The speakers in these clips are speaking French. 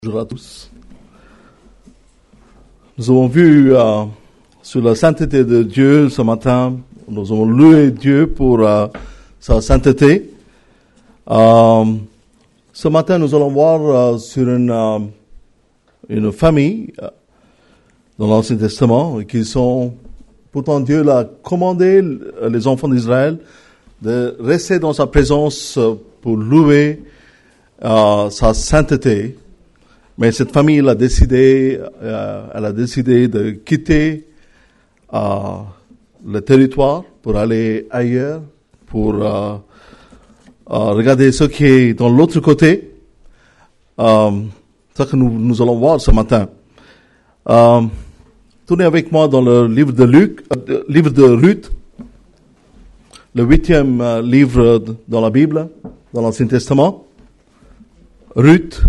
Bonjour à tous. Nous avons vu sur la sainteté de Dieu ce matin. Nous avons loué Dieu pour sa sainteté. Ce matin, nous allons voir sur une famille dans l'Ancien Testament qui sont, pourtant Dieu l'a commandé, les enfants d'Israël, de rester dans sa présence pour louer sa sainteté. Mais cette famille, elle a décidé de quitter le territoire pour aller ailleurs, pour regarder ce qui est dans l'autre côté. C'est ce que nous allons voir ce matin. Tournez avec moi dans le livre de livre de Ruth, le 8e livre dans la Bible, dans l'Ancien Testament. Ruth.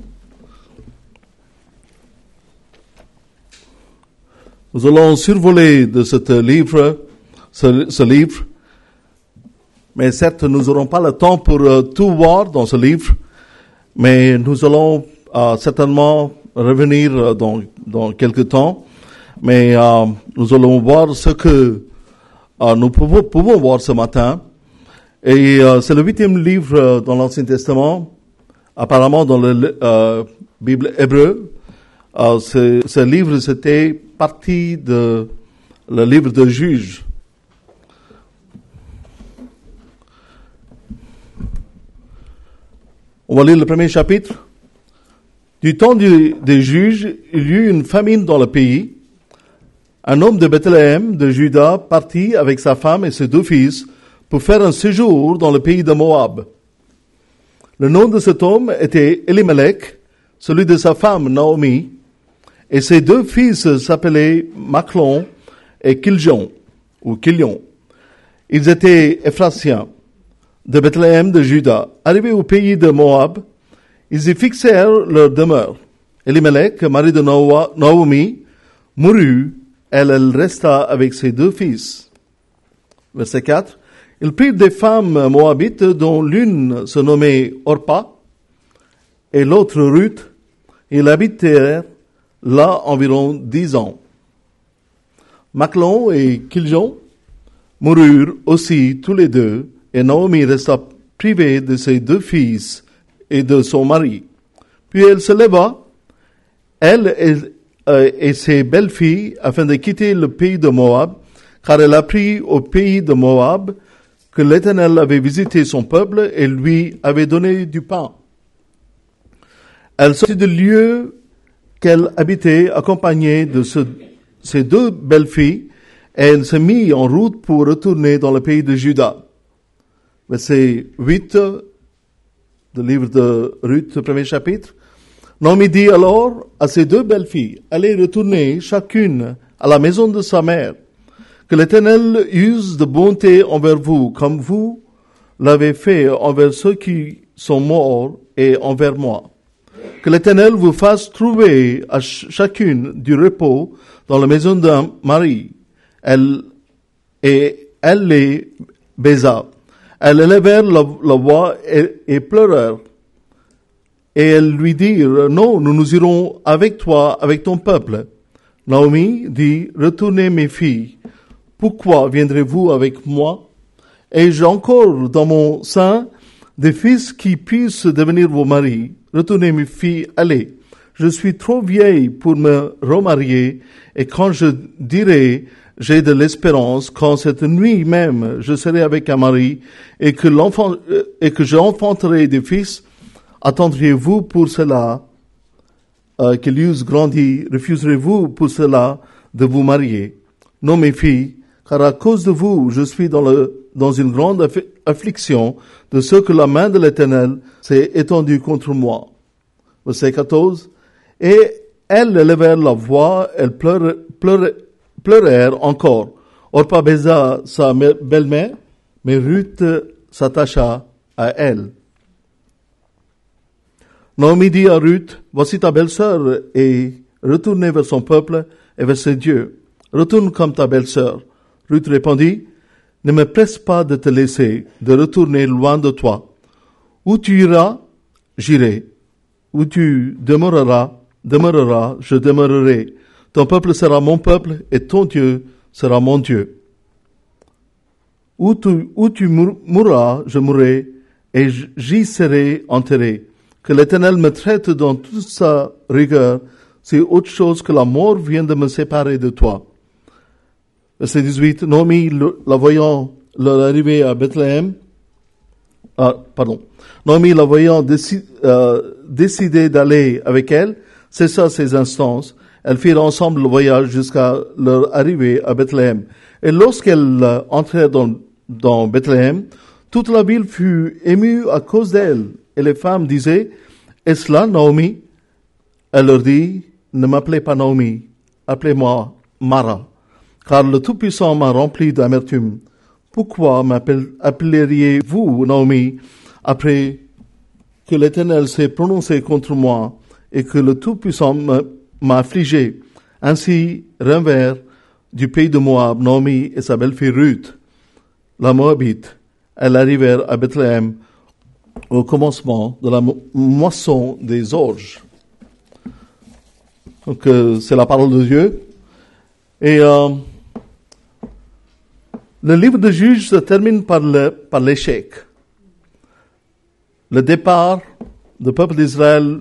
Nous allons survoler de ce livre, mais certes, nous n'aurons pas le temps pour tout voir dans ce livre, mais nous allons certainement revenir dans quelques temps, mais nous allons voir ce que nous pouvons voir ce matin. Et c'est le 8e livre dans l'Ancien Testament, apparemment dans la Bible hébreu. Ce livre, c'était partie de le livre de Juges. On va lire le premier chapitre. Du temps des Juges, il y eut une famine dans le pays. Un homme de Bethléem, de Juda, partit avec sa femme et ses 2 fils pour faire un séjour dans le pays de Moab. Le nom de cet homme était Elimelech, celui de sa femme Naomi, et ses 2 fils s'appelaient Machlon et Kiljon. Ils étaient Ephrasiens, de Bethléem de Juda. Arrivés au pays de Moab, ils y fixèrent leur demeure. Elimelech, mari de Naomi, mourut, elle resta avec ses 2 fils. Verset 4. Ils prirent des femmes moabites dont l'une se nommait Orpa et l'autre Ruth. Ils habitèrent là environ 10 ans. Machlon et Kiljon moururent aussi tous les 2, et Naomi resta privée de ses 2 fils et de son mari. Puis elle se leva, elle et ses belles-filles, afin de quitter le pays de Moab, car elle apprit au pays de Moab que l'Éternel avait visité son peuple et lui avait donné du pain. Elle sortit du lieu qu'elle habitait, accompagnée de ses 2 belles-filles, et elle se mit en route pour retourner dans le pays de Juda. Verset 8 du livre de Ruth, le premier chapitre. Naomi dit alors à ses 2 belles-filles, allez retourner chacune à la maison de sa mère, que l'Éternel use de bonté envers vous, comme vous l'avez fait envers ceux qui sont morts et envers moi. Que l'Éternel vous fasse trouver à chacune du repos dans la maison d'un mari. Elle les baisa. Elles élevèrent la voix et pleurèrent. Et elles lui dirent, non, nous irons avec toi, avec ton peuple. Naomi dit, retournez mes filles. Pourquoi viendrez-vous avec moi? Ai-je encore dans mon sein des fils qui puissent devenir vos maris? Retournez mes filles, allez. Je suis trop vieille pour me remarier, et quand je dirai, j'ai de l'espérance, quand cette nuit même je serai avec un mari, et que j'enfanterai des fils, attendriez-vous pour cela, qu'ils eussent grandi, refuserez-vous pour cela de vous marier? Non, mes filles, car à cause de vous, je suis dans une grande affliction de ce que la main de l'Éternel s'est étendue contre moi. Verset 14. Et elles élevèrent la voix, elles pleurèrent encore. Orpa baisa sa belle-mère, mais Ruth s'attacha à elle. Naomi dit à Ruth, voici ta belle-sœur, et retournez vers son peuple et vers ses dieux. Retourne comme ta belle-sœur. Ruth répondit, ne me presse pas de te laisser, de retourner loin de toi. Où tu iras, j'irai. où tu demeureras, je demeurerai. Ton peuple sera mon peuple et ton Dieu sera mon Dieu. Où tu mourras, je mourrai et j'y serai enterré. Que l'Éternel me traite dans toute sa rigueur, c'est autre chose que la mort vient de me séparer de toi. Verset 18, Naomi, la voyant leur arriver à Bethléem, Naomi, la voyant décider d'aller avec elle, cessa ses instances. Elles firent ensemble le voyage jusqu'à leur arrivée à Bethléem. Et lorsqu'elles entrèrent dans Bethléem, toute la ville fut émue à cause d'elle. Et les femmes disaient, est-ce là Naomi? Elle leur dit, ne m'appelez pas Naomi, appelez-moi Mara, car le Tout-Puissant m'a rempli d'amertume. Pourquoi m'appelleriez-vous Naomi après que l'Éternel s'est prononcé contre moi et que le Tout-Puissant m'a affligé? Ainsi revint du pays de Moab Naomi et sa belle-fille Ruth, la Moabite. Elles arrivèrent à Bethléem au commencement de la moisson des orges. Donc c'est la parole de Dieu. Et le livre de Juges se termine par l'échec. Le départ du peuple d'Israël,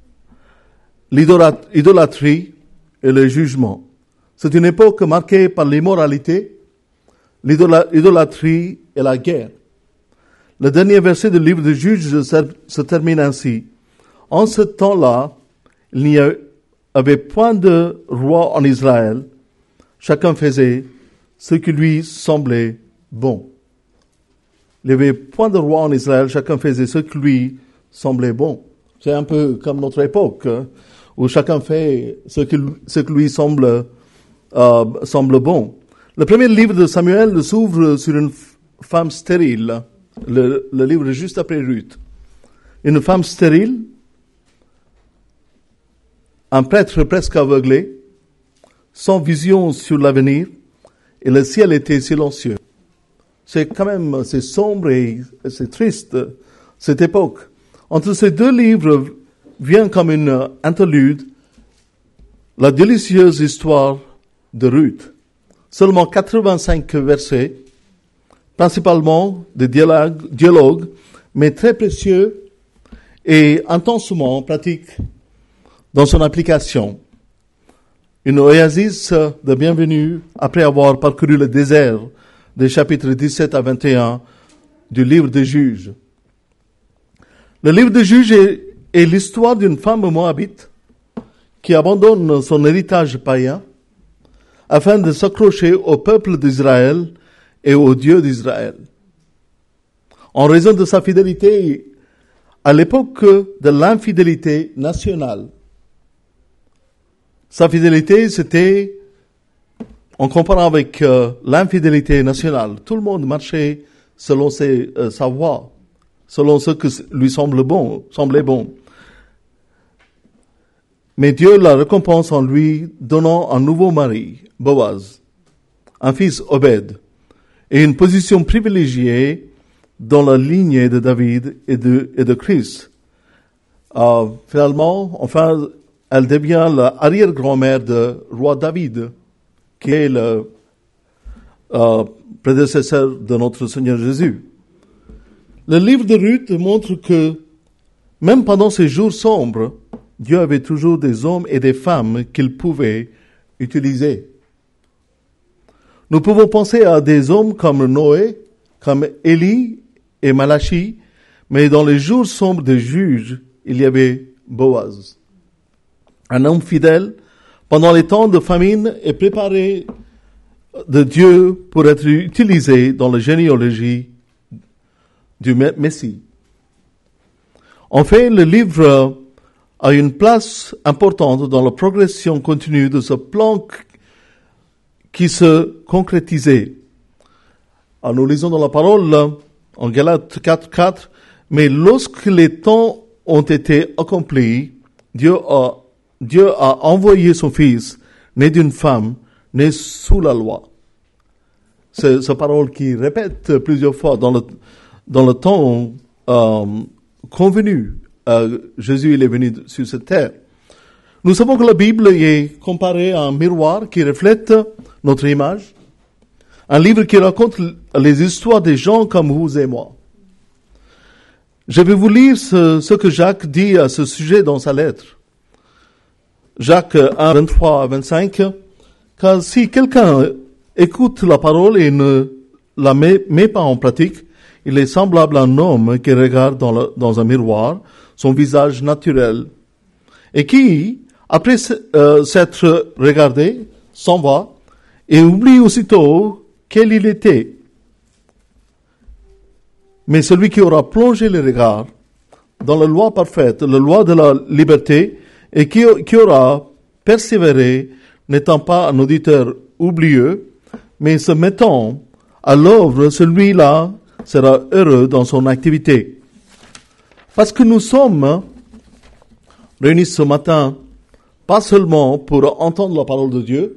l'idolâtrie et le jugement. C'est une époque marquée par l'immoralité, l'idolâtrie et la guerre. Le dernier verset du livre de Juges se termine ainsi. En ce temps-là, il n'y avait point de roi en Israël. Chacun faisait ce qui lui semblait bon. Il n'y avait point de roi en Israël. Chacun faisait ce qui lui semblait bon. C'est un peu comme notre époque, où chacun fait ce qui lui semble bon. Le premier livre de Samuel s'ouvre sur une femme stérile. Le livre juste après Ruth. Une femme stérile, un prêtre presque aveuglé, sans vision sur l'avenir, et le ciel était silencieux. C'est sombre et c'est triste, cette époque. Entre ces deux livres vient comme une interlude la délicieuse histoire de Ruth. Seulement 85 versets, principalement des dialogues, mais très précieux et intensement pratiques dans son application. Une oasis de bienvenue après avoir parcouru le désert des chapitres 17 à 21 du livre des Juges. Le livre des Juges est l'histoire d'une femme moabite qui abandonne son héritage païen afin de s'accrocher au peuple d'Israël et au Dieu d'Israël. En raison de sa fidélité à l'époque de l'infidélité nationale. Sa fidélité, c'était, en comparant avec l'infidélité nationale, tout le monde marchait selon sa voie, selon ce que lui semblait bon. Mais Dieu la récompense en lui donnant un nouveau mari, Boaz, un fils Obed, et une position privilégiée dans la lignée de David et de Christ. Finalement, elle devient l'arrière-grand-mère de roi David, qui est le prédécesseur de notre Seigneur Jésus. Le livre de Ruth montre que, même pendant ces jours sombres, Dieu avait toujours des hommes et des femmes qu'il pouvait utiliser. Nous pouvons penser à des hommes comme Noé, comme Élie et Malachi, mais dans les jours sombres des juges, il y avait Boaz. Un homme fidèle, pendant les temps de famine, est préparé de Dieu pour être utilisé dans la généalogie du Messie. En fait, le livre a une place importante dans la progression continue de ce plan qui se concrétisait. Alors, nous lisons dans la parole, en Galates 4:4, mais lorsque les temps ont été accomplis, Dieu a envoyé son Fils, né d'une femme, né sous la loi. C'est cette parole qui répète plusieurs fois dans le temps convenu Jésus il est venu sur cette terre. Nous savons que la Bible est comparée à un miroir qui reflète notre image, un livre qui raconte les histoires des gens comme vous et moi. Je vais vous lire ce que Jacques dit à ce sujet dans sa lettre. Jacques 1, 23 à 25, « Car si quelqu'un écoute la parole et ne la met pas en pratique, il est semblable à un homme qui regarde dans un miroir son visage naturel et qui, après s'être regardé, s'en va et oublie aussitôt quel il était. Mais celui qui aura plongé le regard dans la loi parfaite, la loi de la liberté, et qui aura persévéré, n'étant pas un auditeur oublieux, mais se mettant à l'œuvre, celui-là sera heureux dans son activité. Parce que nous sommes réunis ce matin, pas seulement pour entendre la parole de Dieu,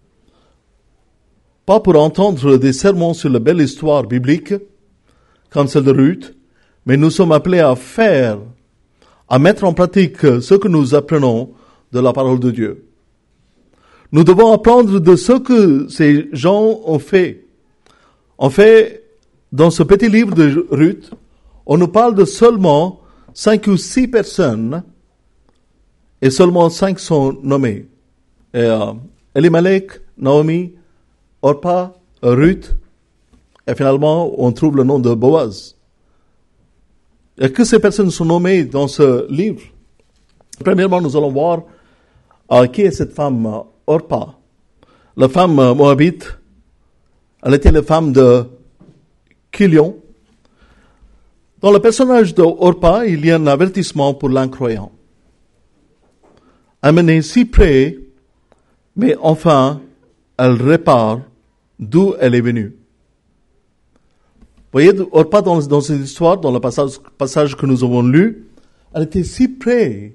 pas pour entendre des sermons sur la belle histoire biblique, comme celle de Ruth, mais nous sommes appelés à mettre en pratique ce que nous apprenons de la parole de Dieu. Nous devons apprendre de ce que ces gens ont fait. En fait, dans ce petit livre de Ruth, on nous parle de seulement 5 ou 6 personnes, et seulement 5 sont nommées. Elimelech, Naomi, Orpa, Ruth, et finalement, on trouve le nom de Boaz. Et que ces personnes sont nommées dans ce livre? Premièrement, nous allons voir qui est cette femme Orpa. La femme moabite, elle était la femme de Kilion. Dans le personnage de Orpa, il y a un avertissement pour l'incroyant. Amenée si près, mais enfin, elle répare d'où elle est venue. Vous voyez, Orpa, dans cette histoire, dans le passage que nous avons lu, elle était si près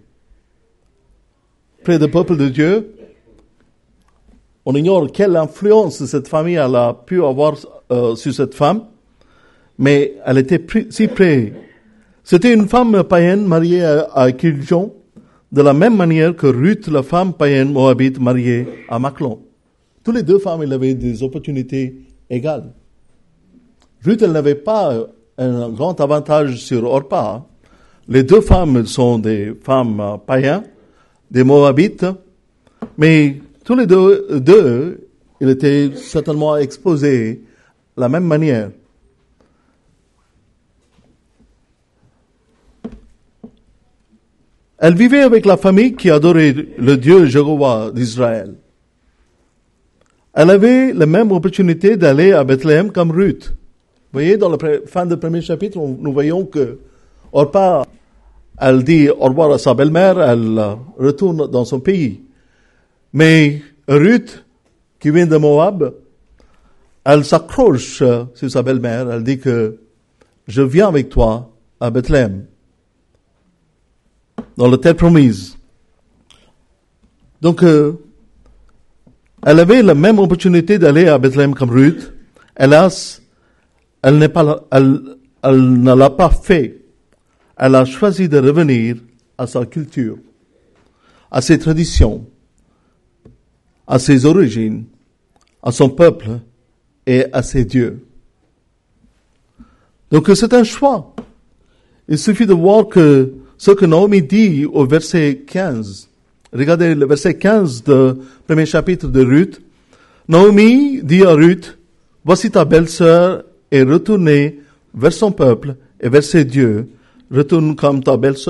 du peuple de Dieu. On ignore quelle influence cette famille elle a pu avoir sur cette femme, mais elle était si près. C'était une femme païenne mariée à Kilion, de la même manière que Ruth, la femme païenne moabite mariée à Machlon. Toutes les deux femmes, elles avaient des opportunités égales. Ruth, elle n'avait pas un grand avantage sur Orpa. Les deux femmes sont des femmes païennes, des Moabites, mais tous les deux, ils étaient certainement exposés de la même manière. Elle vivait avec la famille qui adorait le Dieu Jéhovah d'Israël. Elle avait la même opportunité d'aller à Bethléem comme Ruth. Vous voyez, dans la fin du premier chapitre, nous voyons que Orpa, elle dit au revoir à sa belle-mère, elle retourne dans son pays. Mais Ruth, qui vient de Moab, elle s'accroche sur sa belle-mère, elle dit que je viens avec toi à Bethléem, dans la terre promise. Donc, elle avait la même opportunité d'aller à Bethléem comme Ruth. Hélas, elle ne l'a pas fait. Elle a choisi de revenir à sa culture, à ses traditions, à ses origines, à son peuple et à ses dieux. Donc c'est un choix. Il suffit de voir que ce que Naomi dit au verset 15. Regardez le verset 15 du premier chapitre de Ruth. Naomi dit à Ruth, « Voici ta belle-sœur est retournée vers son peuple et vers ses dieux. Retourne comme ta belle-sœur. »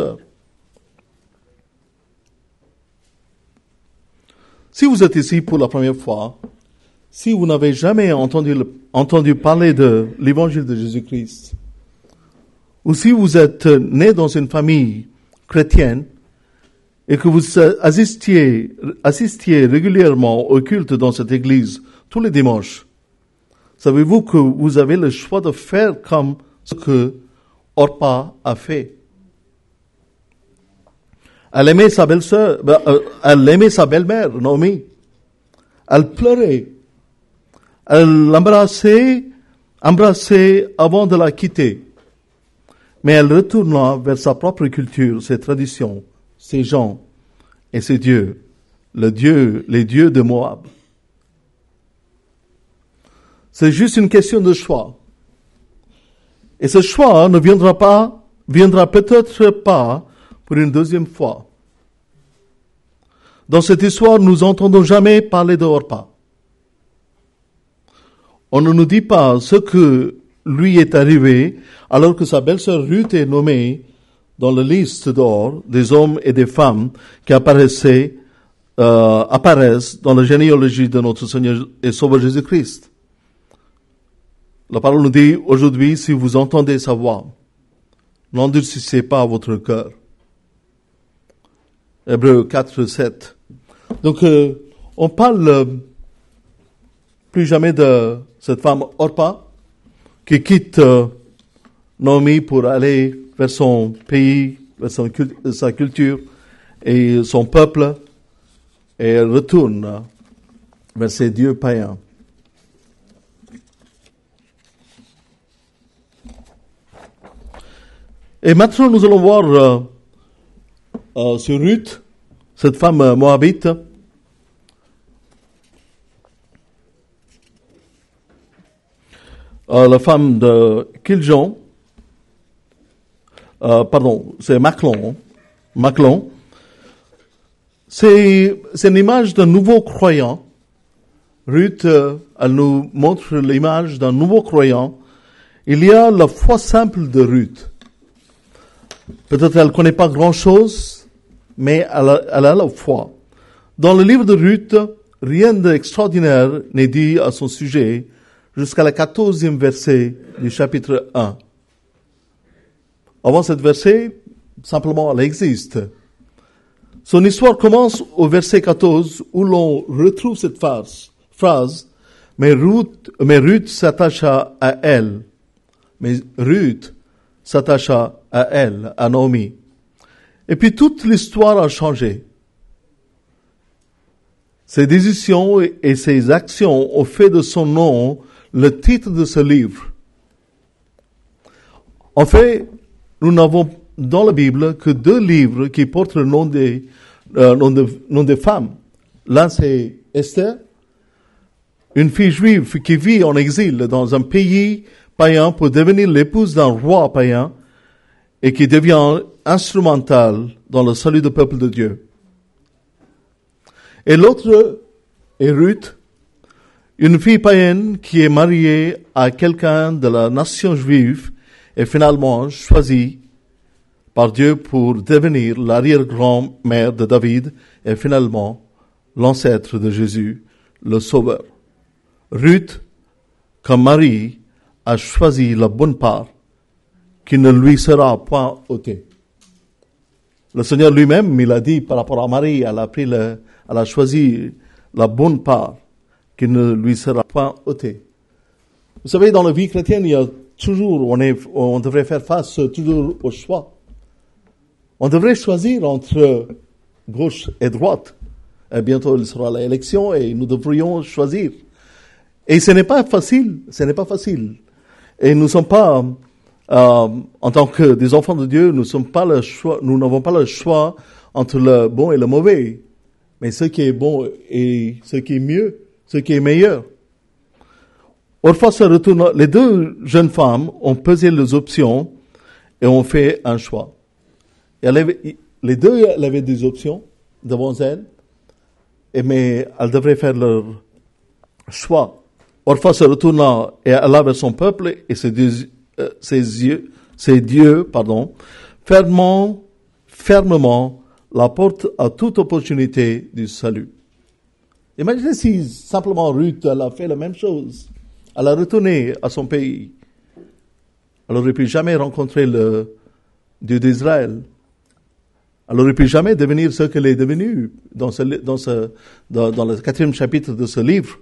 Si vous êtes ici pour la première fois, si vous n'avez jamais entendu parler de l'évangile de Jésus-Christ, ou si vous êtes né dans une famille chrétienne et que vous assistiez régulièrement au culte dans cette église tous les dimanches, savez-vous que vous avez le choix de faire comme ce que Orpa a fait? Elle aimait sa belle-sœur, elle aimait sa belle-mère, Naomi. Elle pleurait. Elle l'embrassait avant de la quitter. mais elle retourna vers sa propre culture, ses traditions, ses gens et ses dieux, les dieux de Moab. C'est juste une question de choix. Et ce choix ne viendra peut-être pas pour une deuxième fois. Dans cette histoire, nous n'entendons jamais parler de Orpa. On ne nous dit pas ce que lui est arrivé alors que sa belle-sœur Ruth est nommée dans la liste d'or des hommes et des femmes qui apparaissent dans la généalogie de notre Seigneur et Sauveur Jésus-Christ. La parole nous dit aujourd'hui, si vous entendez sa voix, n'endurcissez pas votre cœur. Hébreux 4, 7. Donc, on parle plus jamais de cette femme Orpa qui quitte Naomi pour aller vers son pays, vers sa culture et son peuple, et elle retourne vers ses dieux païens. Et maintenant, nous allons voir sur Ruth, cette femme moabite. La femme de Kiljon, c'est Maclon. C'est une image d'un nouveau croyant. Ruth, elle nous montre l'image d'un nouveau croyant. Il y a la foi simple de Ruth. Peut-être elle ne connaît pas grand-chose, mais elle a la foi. Dans le livre de Ruth, rien d'extraordinaire n'est dit à son sujet jusqu'à la 14e verset du chapitre 1. Avant cette verset, simplement elle existe. Son histoire commence au verset 14 où l'on retrouve cette phrase, mais Ruth s'attacha à elle. Mais Ruth s'attacha à elle, à Naomi. Et puis toute l'histoire a changé. Ses décisions et ses actions ont fait de son nom le titre de ce livre. En fait, nous n'avons dans la Bible que 2 livres qui portent le nom des femmes. L'un, c'est Esther, une fille juive qui vit en exil dans un pays païen pour devenir l'épouse d'un roi païen et qui devient instrumentale dans le salut du peuple de Dieu. Et l'autre est Ruth, une fille païenne qui est mariée à quelqu'un de la nation juive et finalement choisie par Dieu pour devenir l'arrière-grand-mère de David et finalement l'ancêtre de Jésus, le Sauveur. Ruth, comme Marie, a choisi la bonne part qui ne lui sera point ôtée. Le Seigneur lui-même, il a dit par rapport à Marie, elle a choisi la bonne part qui ne lui sera point ôtée. Vous savez, dans la vie chrétienne, il y a toujours, on devrait faire face toujours au choix. On devrait choisir entre gauche et droite. Et bientôt, il sera l'élection et nous devrions choisir. Et ce n'est pas facile. Et nous ne sommes pas, en tant que des enfants de Dieu, nous n'avons pas le choix entre le bon et le mauvais. Mais ce qui est bon et ce qui est mieux, ce qui est meilleur. Orpha se retourne, les 2 jeunes femmes ont pesé les options et ont fait un choix. Les 2, elles avaient des options devant elles, mais elles devraient faire leur choix. Orpha se retourna et alla vers son peuple et ses dieux, fermement la porte à toute opportunité du salut. Imaginez si simplement Ruth, elle a fait la même chose. Elle a retourné à son pays. Elle n'aurait pu jamais rencontrer le Dieu d'Israël. Elle n'aurait pu jamais devenir ce qu'elle est devenue dans le 4e chapitre de ce livre.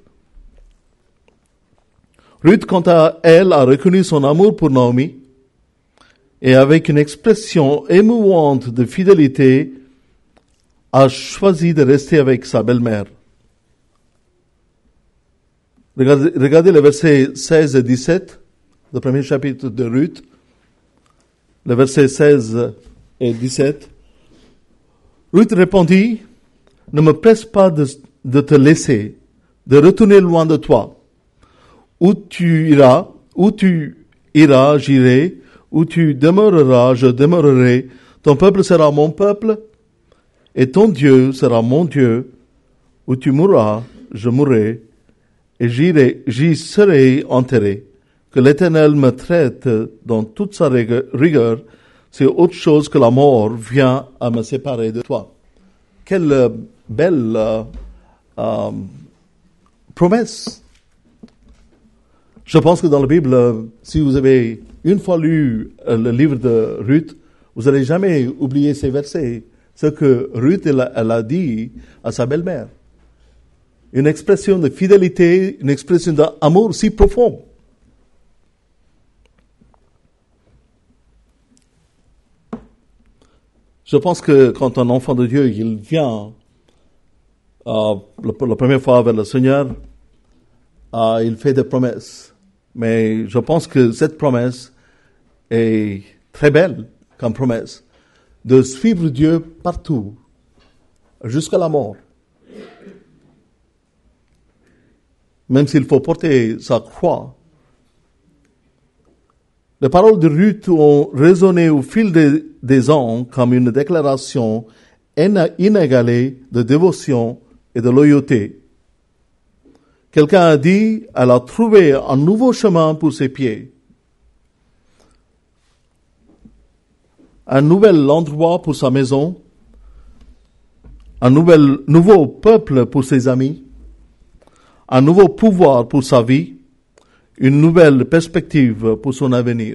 Ruth, quant à elle, a reconnu son amour pour Naomi et avec une expression émouvante de fidélité, a choisi de rester avec sa belle-mère. Regardez les versets 16 et 17, le premier chapitre de Ruth. le verset 16 et 17. Ruth répondit, ne me presse pas de te laisser, de retourner loin de toi. Où tu iras, j'irai, où tu demeureras, je demeurerai. Ton peuple sera mon peuple, et ton Dieu sera mon Dieu. Où tu mourras, je mourrai, et j'y serai enterré. Que l'Éternel me traite dans toute sa rigueur, c'est autre chose que la mort vient à me séparer de toi. Quelle belle promesse. Je pense que dans la Bible, si vous avez une fois lu le livre de Ruth, vous n'allez jamais oublier ces versets. Ce que Ruth elle a dit à sa belle-mère. Une expression de fidélité, une expression d'amour si profond. Je pense que quand un enfant de Dieu, il vient la première fois vers le Seigneur, il fait des promesses. Mais je pense que cette promesse est très belle comme promesse, de suivre Dieu partout, jusqu'à la mort. Même s'il faut porter sa croix. Les paroles de Ruth ont résonné au fil des ans comme une déclaration inégalée de dévotion et de loyauté. Quelqu'un a dit, elle a trouvé un nouveau chemin pour ses pieds. Un nouvel endroit pour sa maison. Un nouveau peuple pour ses amis. Un nouveau pouvoir pour sa vie. Une nouvelle perspective pour son avenir.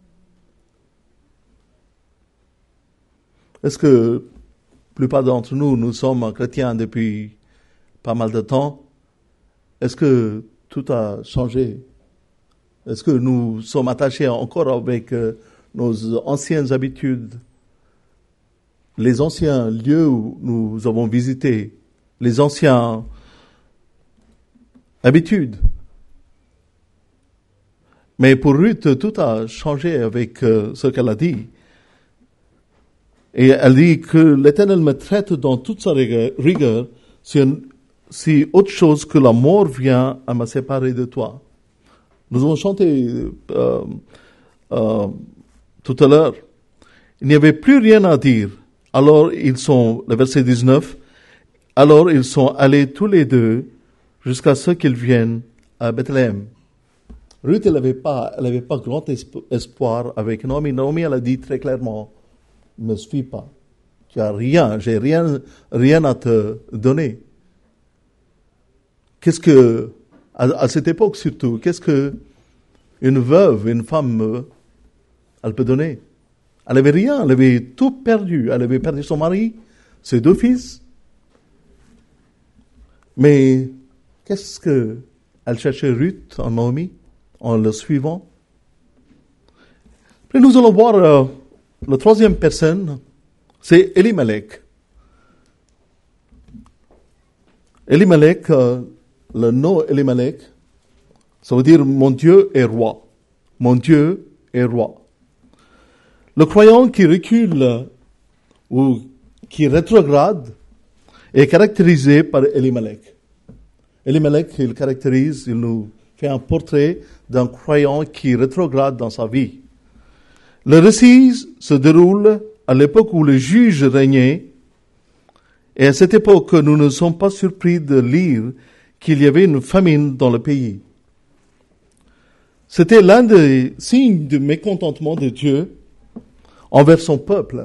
Est-ce que la plupart d'entre nous sommes chrétiens depuis pas mal de temps? Est-ce que tout a changé? Est-ce que nous sommes attachés encore avec nos anciennes habitudes, les anciens lieux où nous avons visité, les anciennes habitudes? Mais pour Ruth, tout a changé avec ce qu'elle a dit. Et elle dit que l'Éternel me traite dans toute sa rigueur, si autre chose que la mort vient à me séparer de toi. Nous avons chanté tout à l'heure. Il n'y avait plus rien à dire. Alors le verset 19, alors ils sont allés tous les deux jusqu'à ce qu'ils viennent à Bethléem. Ruth, elle n'avait pas grand espoir avec Naomi. Naomi, elle a dit très clairement, ne me suis pas. Tu as rien, j'ai rien à te donner. Qu'est-ce que, à cette époque surtout, qu'est-ce que une veuve, une femme, elle peut donner? Elle avait rien, elle avait tout perdu. Elle avait perdu son mari, ses 2 fils. Mais qu'est-ce que elle cherchait Ruth en Naomi, en le suivant? Puis nous allons voir la troisième personne, c'est Elimelech. Elimelech, le nom Elimelech, ça veut dire mon Dieu est roi. Mon Dieu est roi. Le croyant qui recule ou qui rétrograde est caractérisé par Elimelech. Elimelech, il nous fait un portrait d'un croyant qui rétrograde dans sa vie. Le récit se déroule à l'époque où le juge régnait, et à cette époque, nous ne sommes pas surpris de lire qu'il y avait une famine dans le pays. C'était l'un des signes de mécontentement de Dieu envers son peuple.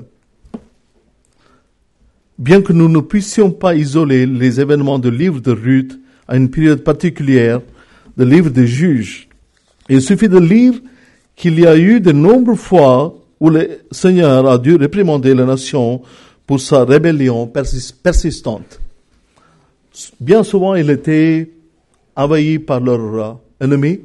Bien que nous ne puissions pas isoler les événements du livre de Ruth à une période particulière, du livre des juges, il suffit de lire qu'il y a eu de nombreuses fois où le Seigneur a dû réprimander la nation pour sa rébellion persistante. Bien souvent, il était envahi par leurs ennemis.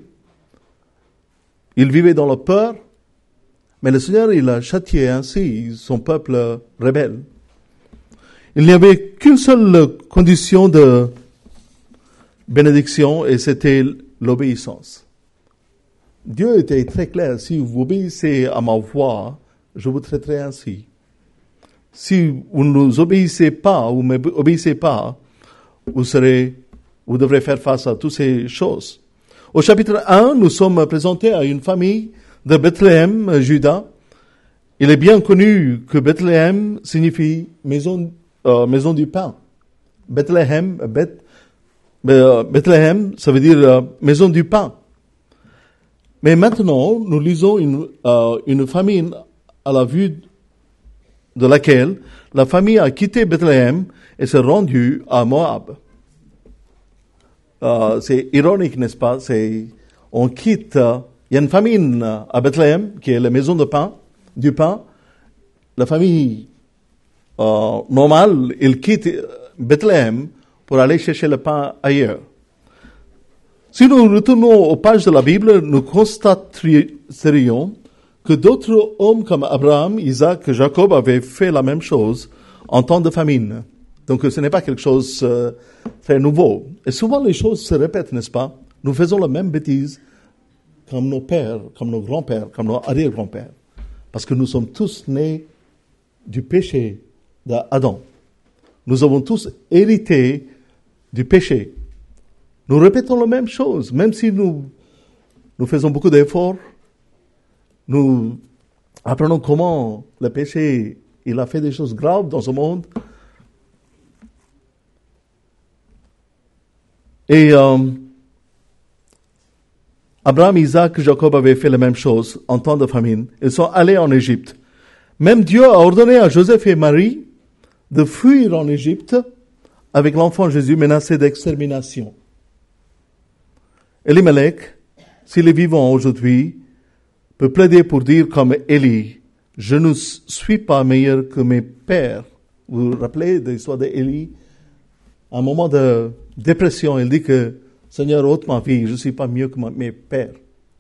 Il vivait dans la peur, mais le Seigneur, il a châtié ainsi son peuple rebelle. Il n'y avait qu'une seule condition de bénédiction, et c'était l'obéissance. Dieu était très clair: si vous obéissez à ma voix, je vous traiterai ainsi. Si vous ne nous obéissez pas ou m'obéissez pas, vous devrez faire face à toutes ces choses. Au chapitre 1, nous sommes présentés à une famille de Bethléem, Juda. Il est bien connu que Bethléem signifie maison du pain. Bethléem, ça veut dire maison du pain. Mais maintenant, nous lisons une famille à la vue de laquelle la famille a quitté Bethléem et s'est rendue à Moab. C'est ironique, n'est-ce pas? On quitte, il y a une famine à Bethléem, qui est la maison du pain. La famille normale, elle quitte Bethléem pour aller chercher le pain ailleurs. Si nous retournons aux pages de la Bible, nous constaterions que d'autres hommes comme Abraham, Isaac et Jacob avaient fait la même chose en temps de famine. Donc ce n'est pas quelque chose très nouveau. Et souvent les choses se répètent, n'est-ce pas? Nous faisons la même bêtise comme nos pères, comme nos grands-pères, comme nos arrière-grands-pères. Parce que nous sommes tous nés du péché d'Adam. Nous avons tous hérité du péché. Nous répétons la même chose, même si nous faisons beaucoup d'efforts. Nous apprenons comment le péché, il a fait des choses graves dans ce monde. Et Abraham, Isaac et Jacob avaient fait la même chose en temps de famine. Ils sont allés en Égypte. Même Dieu a ordonné à Joseph et Marie de fuir en Égypte avec l'enfant Jésus menacé d'extermination. Elimelech, s'il est vivant aujourd'hui, peut plaider pour dire comme Élie, « Je ne suis pas meilleur que mes pères. » Vous vous rappelez de l'histoire d'Élie? À un moment de dépression, il dit que « Seigneur, ôte ma vie, je ne suis pas mieux que mes pères. »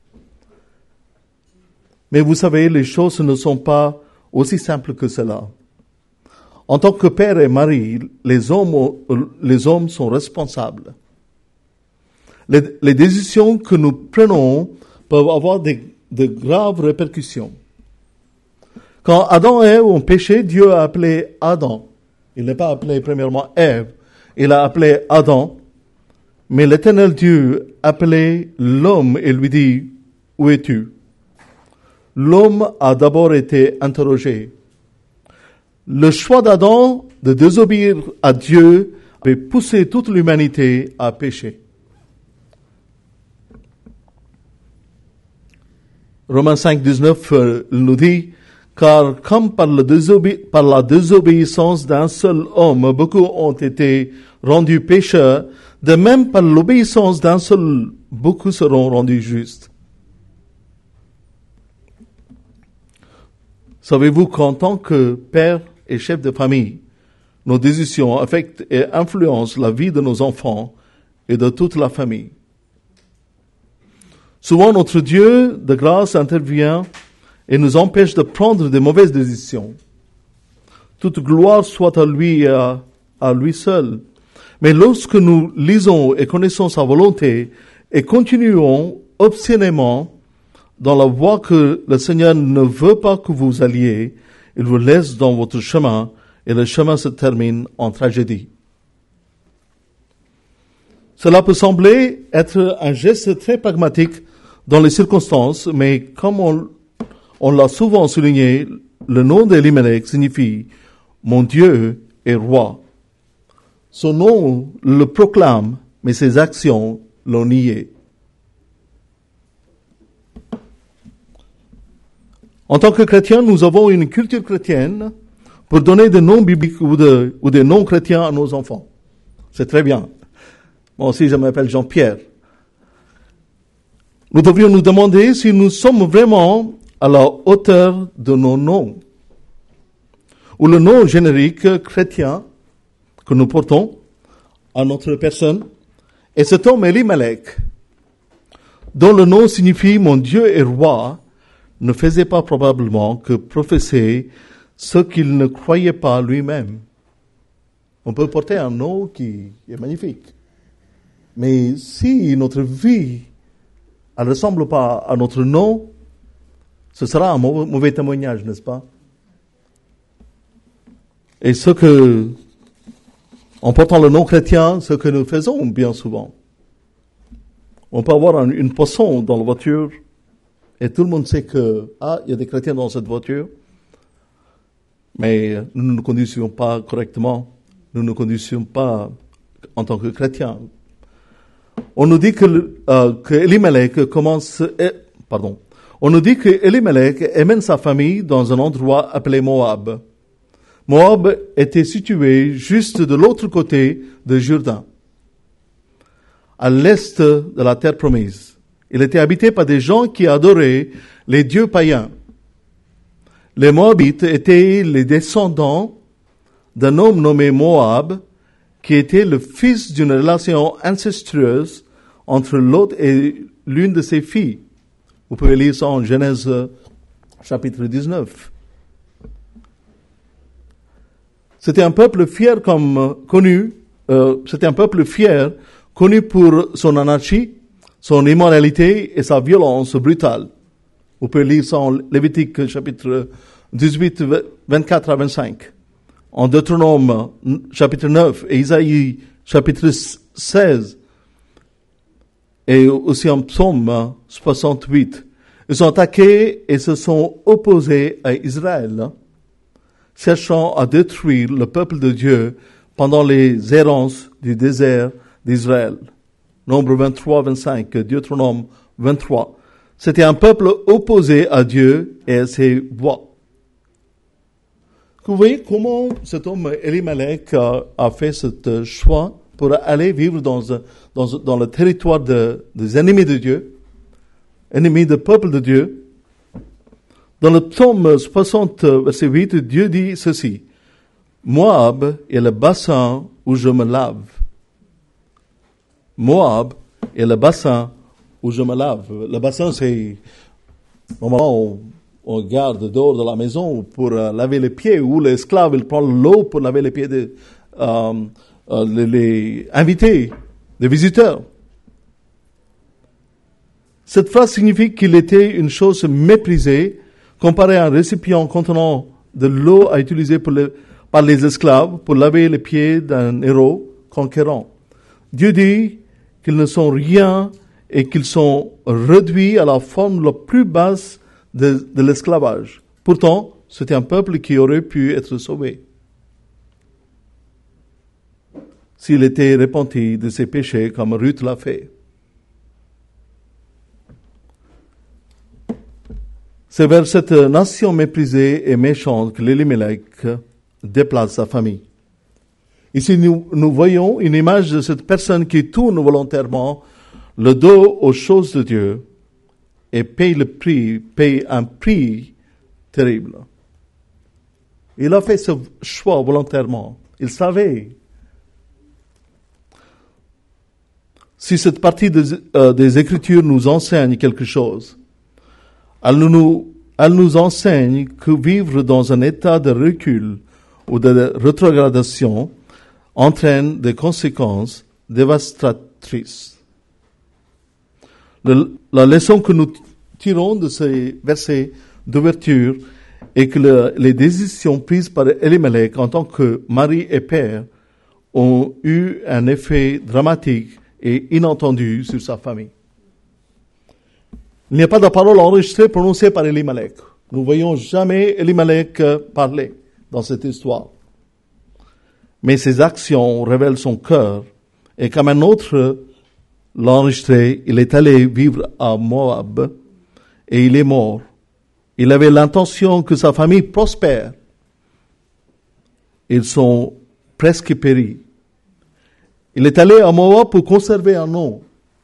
Mais vous savez, les choses ne sont pas aussi simples que cela. En tant que père et mari, les hommes sont responsables. Les décisions que nous prenons peuvent avoir de graves répercussions. Quand Adam et Ève ont péché, Dieu a appelé Adam. Il n'a pas appelé premièrement Ève, il a appelé Adam. Mais l'Éternel Dieu appelait l'homme et lui dit, « Où es-tu » L'homme a d'abord été interrogé. Le choix d'Adam de désobéir à Dieu avait poussé toute l'humanité à pécher. Romains 5, 19 nous dit, « Car comme par la désobéissance d'un seul homme, beaucoup ont été rendus pécheurs, de même par l'obéissance d'un seul, beaucoup seront rendus justes. » Savez-vous qu'en tant que père et chef de famille, nos décisions affectent et influencent la vie de nos enfants et de toute la famille? Souvent, notre Dieu de grâce intervient et nous empêche de prendre de mauvaises décisions. Toute gloire soit à lui et à lui seul. Mais lorsque nous lisons et connaissons sa volonté et continuons obstinément dans la voie que le Seigneur ne veut pas que vous alliez, il vous laisse dans votre chemin et le chemin se termine en tragédie. Cela peut sembler être un geste très pragmatique dans les circonstances, mais comme on l'a souvent souligné, le nom d'Elimelech signifie « Mon Dieu est roi ». Son nom le proclame, mais ses actions l'ont nié. En tant que chrétiens, nous avons une culture chrétienne pour donner des noms bibliques ou des noms chrétiens à nos enfants. C'est très bien. Moi aussi, je m'appelle Jean-Pierre. Nous devrions nous demander si nous sommes vraiment à la hauteur de nos noms. Ou le nom générique chrétien que nous portons à notre personne. Et cet homme Elimelech, dont le nom signifie « Mon Dieu est roi », ne faisait pas probablement que professer ce qu'il ne croyait pas lui-même. On peut porter un nom qui est magnifique. Mais si notre vie ne ressemble pas à notre nom, Ce sera un mauvais témoignage, n'est-ce pas? Et en portant le nom chrétien, ce que nous faisons bien souvent. On peut avoir une poisson dans la voiture et tout le monde sait que, il y a des chrétiens dans cette voiture. Mais nous ne nous conduisons pas correctement. Nous ne nous conduisons pas en tant que chrétiens. On nous dit que Elimelech On nous dit que Elimelech emmène sa famille dans un endroit appelé Moab. Moab était situé juste de l'autre côté de Jourdain, à l'est de la terre promise. Il était habité par des gens qui adoraient les dieux païens. Les Moabites étaient les descendants d'un homme nommé Moab, qui était le fils d'une relation incestueuse entre Lot et l'une de ses filles. Vous pouvez lire ça en Genèse chapitre 19. C'était un peuple fier connu pour son anarchie, son immoralité et sa violence brutale. Vous pouvez lire ça en Lévitique chapitre 18, 24 à 25. En Deutéronome chapitre 9 et Isaïe chapitre 16. Et aussi en Psaume 68. Ils ont attaqué et se sont opposés à Israël, cherchant à détruire le peuple de Dieu pendant les errances du désert d'Israël. Nombre 23, 25, Deutéronome 23. C'était un peuple opposé à Dieu et à ses voies. Vous voyez comment cet homme Elimelech a fait ce choix pour aller vivre dans le territoire des ennemis de Dieu, ennemis du peuple de Dieu. Dans le psaume 60, verset 8, Dieu dit ceci: Moab est le bassin où je me lave. Moab est le bassin où je me lave. Le bassin, c'est normalement on garde dehors de la maison pour laver les pieds, ou l'esclave il prend l'eau pour laver les pieds des les invités, des visiteurs. Cette phrase signifie qu'il était une chose méprisée comparée à un récipient contenant de l'eau à utiliser par les esclaves pour laver les pieds d'un héros conquérant. Dieu dit qu'ils ne sont rien et qu'ils sont réduits à la forme la plus basse de l'esclavage. Pourtant, c'était un peuple qui aurait pu être sauvé s'il était repenti de ses péchés comme Ruth l'a fait. C'est vers cette nation méprisée et méchante que l'Elimelech déplace sa famille. Ici, nous voyons une image de cette personne qui tourne volontairement le dos aux choses de Dieu et paye un prix terrible. Il a fait ce choix volontairement. Il savait. Si cette partie des Écritures nous enseigne quelque chose, elle nous enseigne que vivre dans un état de recul ou de rétrogradation entraîne des conséquences dévastatrices. La leçon que nous tirons de ces versets d'ouverture est que les décisions prises par Elimelech en tant que mari et père ont eu un effet dramatique et inattendu sur sa famille. Il n'y a pas de parole enregistrée prononcée par Elimelech. Nous ne voyons jamais Elimelech parler dans cette histoire. Mais ses actions révèlent son cœur. Et comme un autre l'a enregistré, il est allé vivre à Moab et il est mort. Il avait l'intention que sa famille prospère. Ils sont presque péris. Il est allé à Moab pour conserver un nom.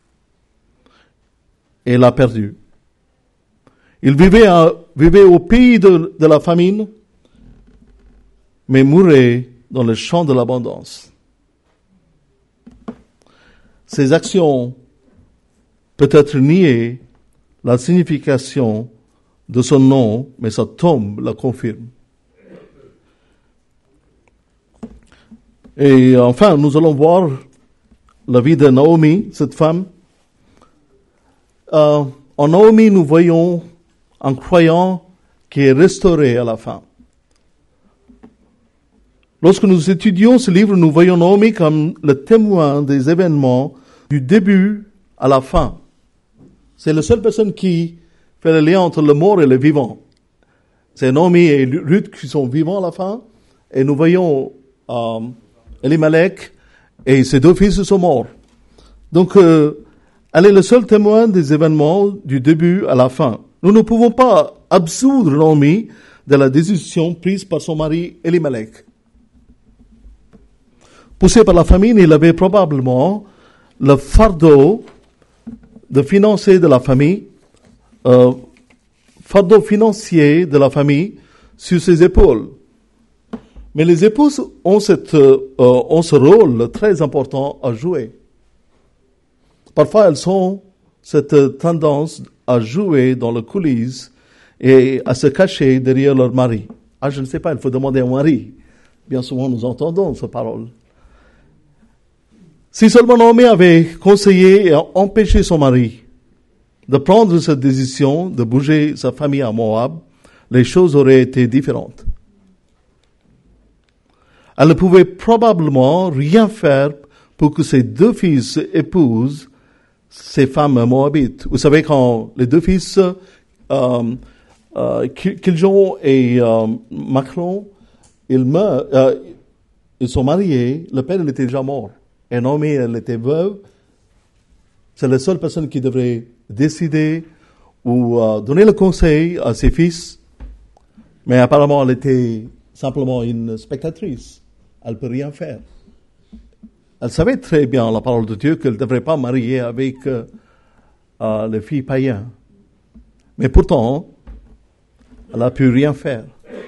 Et il l'a perdu. Il vivait au pays de la famine, mais mourait dans le champ de l'abondance. Ses actions peut-être niaient la signification de son nom, mais sa tombe la confirme. Et enfin, nous allons voir la vie de Naomi, cette femme. En Naomi, nous voyons un croyant qui est restauré à la fin. Lorsque nous étudions ce livre, nous voyons Naomi comme le témoin des événements du début à la fin. C'est la seule personne qui fait le lien entre le mort et le vivant. C'est Naomi et Ruth qui sont vivants à la fin. Et nous voyons Elimelech et ses 2 fils sont morts. Donc, elle est le seul témoin des événements du début à la fin. Nous ne pouvons pas absoudre Naomi de la décision prise par son mari Elimelech. Poussé par la famine, il avait probablement le fardeau de financer de la famille, fardeau financier de la famille sur ses épaules. Mais les épouses ont ce rôle très important à jouer. Parfois, elles ont cette tendance à jouer dans les coulisses et à se cacher derrière leur mari. Ah, je ne sais pas, il faut demander au mari. Bien souvent, nous entendons cette parole. Si seulement Naomi avait conseillé et empêché son mari de prendre cette décision de bouger sa famille à Moab, les choses auraient été différentes. Elle ne pouvait probablement rien faire pour que ses 2 fils épousent ces femmes moabites. Vous savez, quand les 2 fils, Kiljon et Machlon, ils sont mariés, le père il était déjà mort. Et Naomi, elle était veuve. C'est la seule personne qui devrait décider ou donner le conseil à ses fils. Mais apparemment, elle était simplement une spectatrice. Elle ne peut rien faire. Elle savait très bien la parole de Dieu qu'elle ne devrait pas marier avec les filles païennes. Mais pourtant, elle n'a pu rien faire.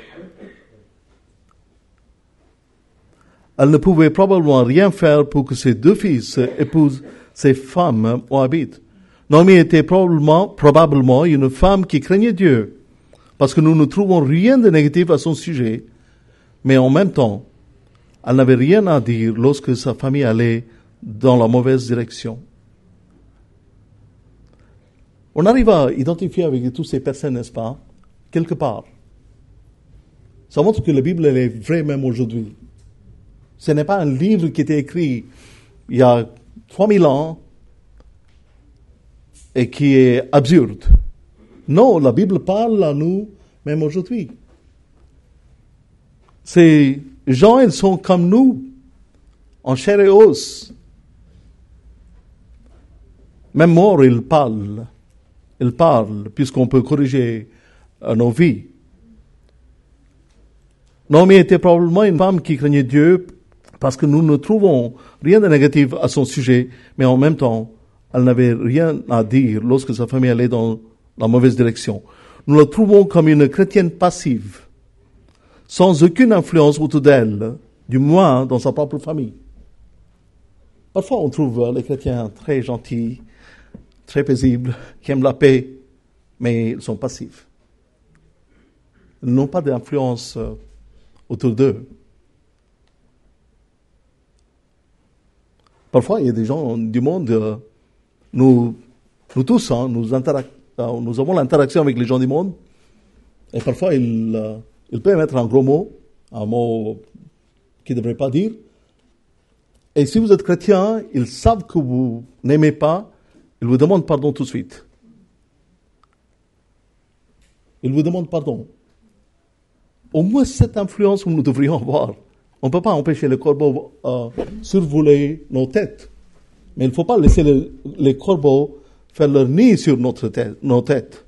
Elle ne pouvait probablement rien faire pour que ses 2 fils épousent ces femmes moabites. Naomi était probablement une femme qui craignait Dieu, parce que nous ne trouvons rien de négatif à son sujet, mais en même temps, elle n'avait rien à dire lorsque sa famille allait dans la mauvaise direction. On arrive à identifier avec toutes ces personnes, n'est-ce pas, quelque part. Ça montre que la Bible elle est vraie même aujourd'hui. Ce n'est pas un livre qui était écrit il y a 3000 ans et qui est absurde. Non, la Bible parle à nous même aujourd'hui. Ces gens, ils sont comme nous, en chair et os. Même mort, ils parlent. Ils parlent, puisqu'on peut corriger nos vies. Naomi était probablement une femme qui craignait Dieu, parce que nous ne trouvons rien de négatif à son sujet, mais en même temps, elle n'avait rien à dire lorsque sa famille allait dans la mauvaise direction. Nous la trouvons comme une chrétienne passive, sans aucune influence autour d'elle, du moins dans sa propre famille. Parfois, on trouve les chrétiens très gentils, très paisibles, qui aiment la paix, mais ils sont passifs. Ils n'ont pas d'influence autour d'eux. Parfois, il y a des gens du monde, nous tous, nous avons l'interaction avec les gens du monde, et parfois, ils peuvent mettre un gros mot, un mot qu'ils ne devraient pas dire. Et si vous êtes chrétien, ils savent que vous n'aimez pas, ils vous demandent pardon tout de suite. Ils vous demandent pardon. Au moins, cette influence que nous devrions avoir. On ne peut pas empêcher les corbeaux survoler nos têtes. Mais il ne faut pas laisser les corbeaux faire leur nid sur nos têtes.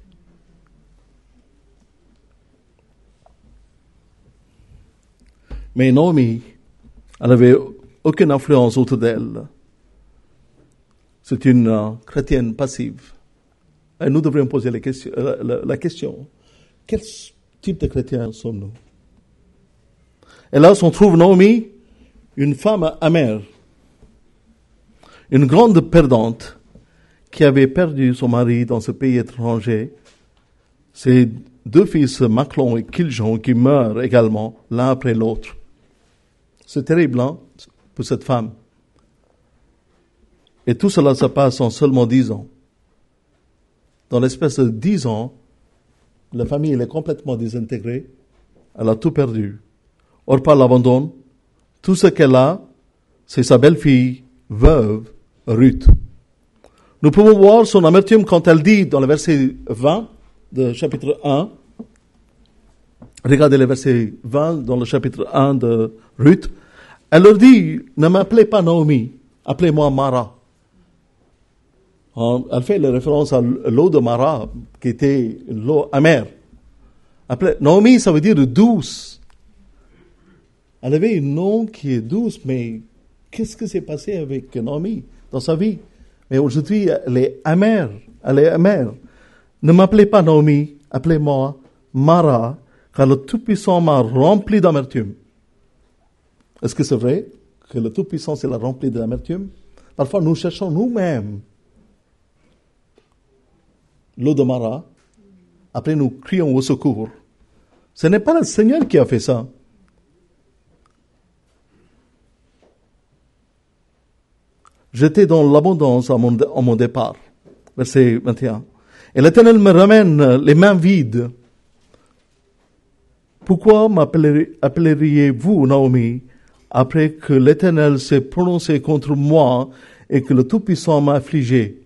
Mais Naomi, elle n'avait aucune influence autour d'elle. C'est une chrétienne passive. Et nous devrions poser la question, quel type de chrétien sommes-nous? Et là, on trouve Naomi, une femme amère, une grande perdante, qui avait perdu son mari dans ce pays étranger. Ses 2 fils, Machlon et Kiljon, qui meurent également, l'un après l'autre. C'est terrible, pour cette femme. Et tout cela se passe en seulement 10 ans. Dans l'espace de 10 ans, la famille elle est complètement désintégrée, elle a tout perdu. Orpa l'abandonne, tout ce qu'elle a, c'est sa belle-fille, veuve, Ruth. Nous pouvons voir son amertume quand elle dit dans le verset 20 de chapitre 1, regardez le verset 20 dans le chapitre 1 de Ruth, elle leur dit, ne m'appelez pas Naomi, appelez-moi Mara. Elle fait la référence à l'eau de Mara, qui était l'eau amère. Naomi, ça veut dire douce. Elle avait un nom qui est douce, mais qu'est-ce qui s'est passé avec Naomi dans sa vie? Mais aujourd'hui, elle est amère. Elle est amère. Ne m'appelez pas Naomi, appelez-moi Mara, car le Tout-Puissant m'a rempli d'amertume. Est-ce que c'est vrai que le Tout-Puissant l'a rempli d'amertume? Parfois, nous cherchons nous-mêmes l'eau de Mara. Après, nous crions au secours. Ce n'est pas le Seigneur qui a fait ça. J'étais dans l'abondance à mon départ. Verset 21. Et l'Éternel me ramène les mains vides. Pourquoi m'appelleriez-vous Naomi après que l'Éternel s'est prononcé contre moi et que le Tout-Puissant m'a affligé?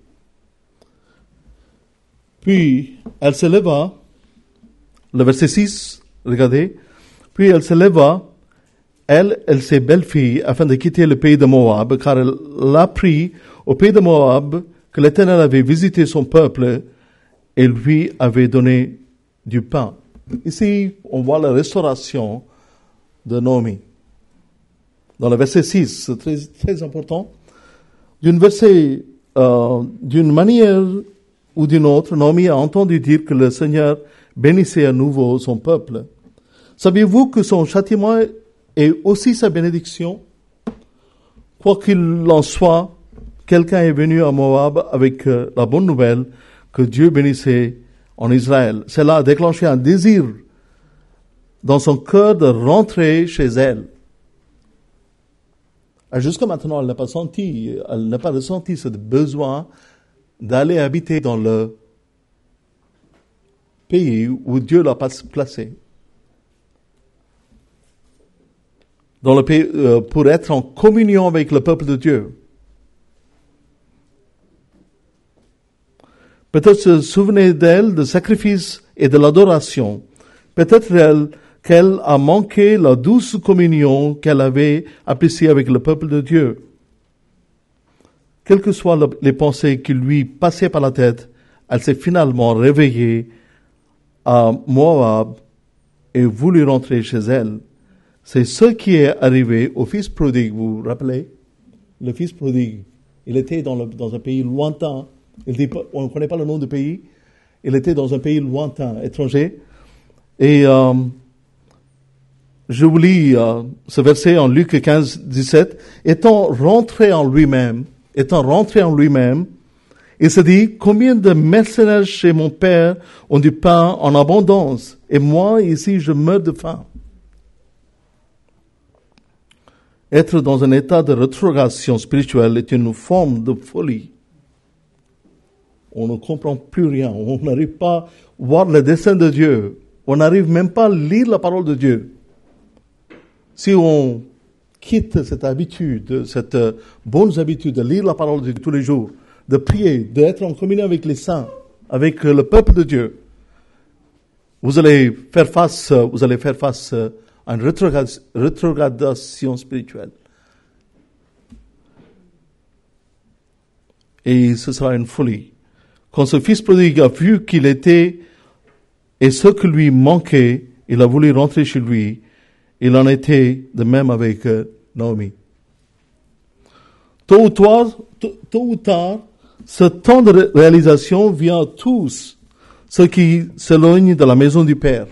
Puis elle se leva, le verset 6, regardez. Puis elle se leva, elle ses belles-filles, afin de quitter le pays de Moab, car elle apprit au pays de Moab que l'Éternel avait visité son peuple et lui avait donné du pain. Ici, on voit la restauration de Naomi. Dans le verset 6, c'est très, très important. D'une manière ou d'une autre, Naomi a entendu dire que le Seigneur bénissait à nouveau son peuple. Saviez-vous que son châtiment est aussi sa bénédiction? Quoi qu'il en soit, quelqu'un est venu à Moab avec la bonne nouvelle que Dieu bénissait en Israël. Cela a déclenché un désir dans son cœur de rentrer chez elle. Et jusqu'à maintenant, elle n'a pas ressenti ce besoin d'aller habiter dans le pays où Dieu l'a placé. Dans le pays, pour être en communion avec le peuple de Dieu. Peut-être se souvenez d'elle, de sacrifice et de l'adoration. Peut-être qu'elle a manqué la douce communion qu'elle avait appréciée avec le peuple de Dieu. Quelles que soient les pensées qui lui passaient par la tête, elle s'est finalement réveillée à Moab et voulut rentrer chez elle. C'est ce qui est arrivé au fils prodigue, vous vous rappelez? Le fils prodigue, il était dans un pays lointain. On ne connaît pas le nom du pays. Il était dans un pays lointain, étranger. Et je vous lis ce verset en Luc 15, 17. Étant rentré en lui-même, il se dit, combien de mercenaires chez mon père ont du pain en abondance, et moi, ici, je meurs de faim. Être dans un état de rétrogradation spirituelle est une forme de folie. On ne comprend plus rien. On n'arrive pas à voir le dessein de Dieu. On n'arrive même pas à lire la parole de Dieu. Si on quitte cette habitude, cette bonne habitude de lire la parole de Dieu tous les jours, de prier, d'être en communion avec les saints, avec le peuple de Dieu, vous allez faire face à une rétrogradation spirituelle. Et ce sera une folie. Quand ce fils prodigue a vu qu'il était et ce que lui manquait, il a voulu rentrer chez lui. Il en était de même avec Naomi. Tôt ou tard, ce temps de réalisation vient à tous ceux qui s'éloignent de la maison du Père.